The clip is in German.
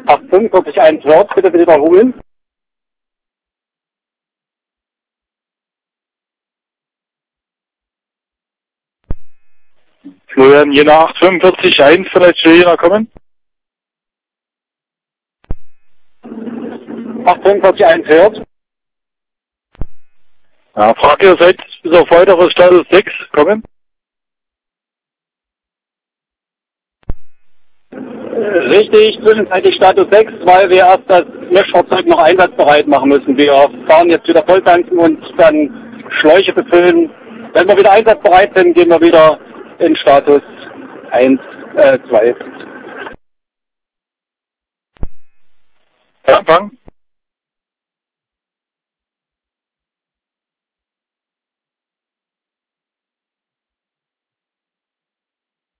845 hört, bitte wiederholen. Florian Jena 845 vielleicht zu Jena kommen? 845 hört. Ja, fragt ihr seid bis auf weiteres Status 6 kommen? Richtig, zwischenzeitlich Status 6, weil wir erst das Löschfahrzeug noch einsatzbereit machen müssen. Wir fahren jetzt wieder volltanken und dann Schläuche befüllen. Wenn wir wieder einsatzbereit sind, gehen wir wieder in Status 1, 2. Ja, Empfang.